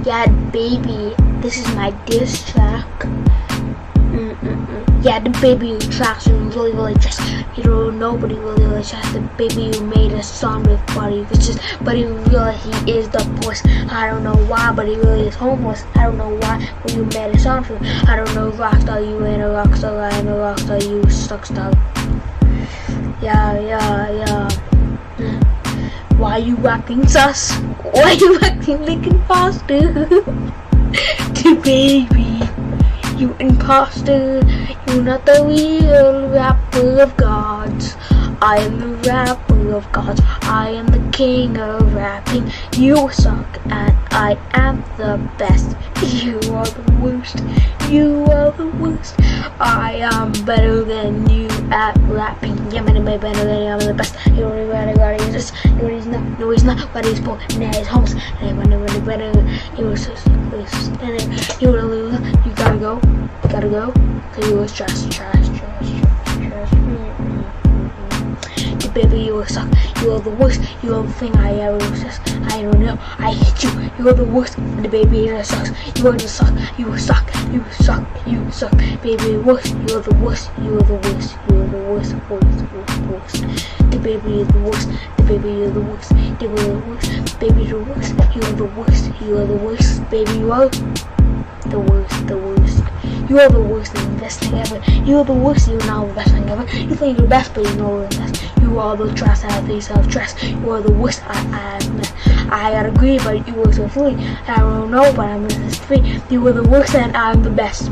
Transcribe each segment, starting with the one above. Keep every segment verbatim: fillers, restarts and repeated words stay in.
Yeah, baby, this is my diss track. Mm-mm-mm. Yeah, the baby you tracks you really, really just, you know, nobody really, really just the baby you made a song with Buddy. It's just, Buddy really, he is the boss. I don't know why, but he really is homeless. I don't know why, when you made a song for him. I don't know, rockstar, you ain't a rockstar, I ain't a rockstar, you suck star. Yeah, yeah, yeah. Why you acting sus? Why you acting like imposter? The baby, you imposter. You're not the real rapper of gods. I am the rapper of gods. I am the king of rapping. You suck and I am the best. You are the worst. You are the worst. I am better than you at rapping. Yeah, man, I'm better than you. I'm the best. You don't really got it. Just no, he's not. No, he's not. But he's poor and he's homeless. And I'm really better. You were so standing. You really, you gotta go. You gotta go. Cause you was trash, trash, trash, trash, trash. Mm-hmm. Baby, you suck. You are the worst. You are the thing I ever was. I don't know. I hate you. You are the worst. And the baby that sucks. You are the suck. You suck. You suck. You suck. Baby, worst. You are the worst. You are the worst. You are the worst. Worst. Worst. Worst. The baby is the worst. The baby is the worst. The baby is the worst. Baby, the worst. You are the worst. You are the worst. Baby, you are the worst. The worst. You are the worst and the best thing ever. You are the worst. You are now the best thing ever. You think you're the best, but you know you're the best. You are the trash out of yourself, trash. You are the worst. I, I, I agree, but you were so free. I don't know, but I'm just free. You were the worst, and I'm the best.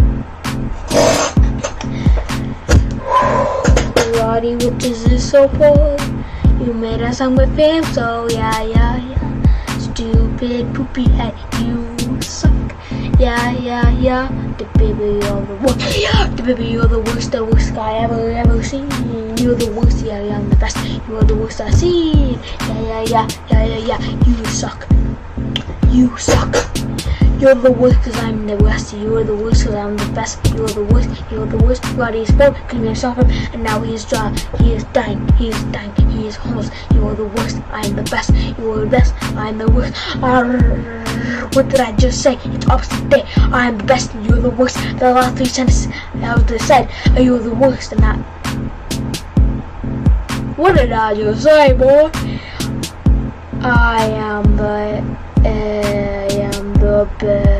Roddy, which is so poor. You made a song with him, so yeah, yeah, yeah. Stupid poopy head, you suck. Yeah, yeah, yeah. The baby, you're the worst. The baby, you're the worst, the worst guy ever, ever seen. You're the worst, yeah, yeah, I'm the best. You are the worst I've seen. Yeah, yeah, yeah, yeah, yeah, yeah. You suck. You suck. You're the worst because I'm the best. You are the worst because I'm the best. You are the worst. You are the worst. Roddy is broke, couldn't even stop him, and now he is dry. He is dying. He is dying. He is homeless. You are the worst. I am the best. You are the best. I am the worst. Arrgh. What did I just say? It's opposite day. I am the best. And you're the worst. The last three sentences I was just said. You're the worst, and I. What did I just say, boy? I am the. I am the best.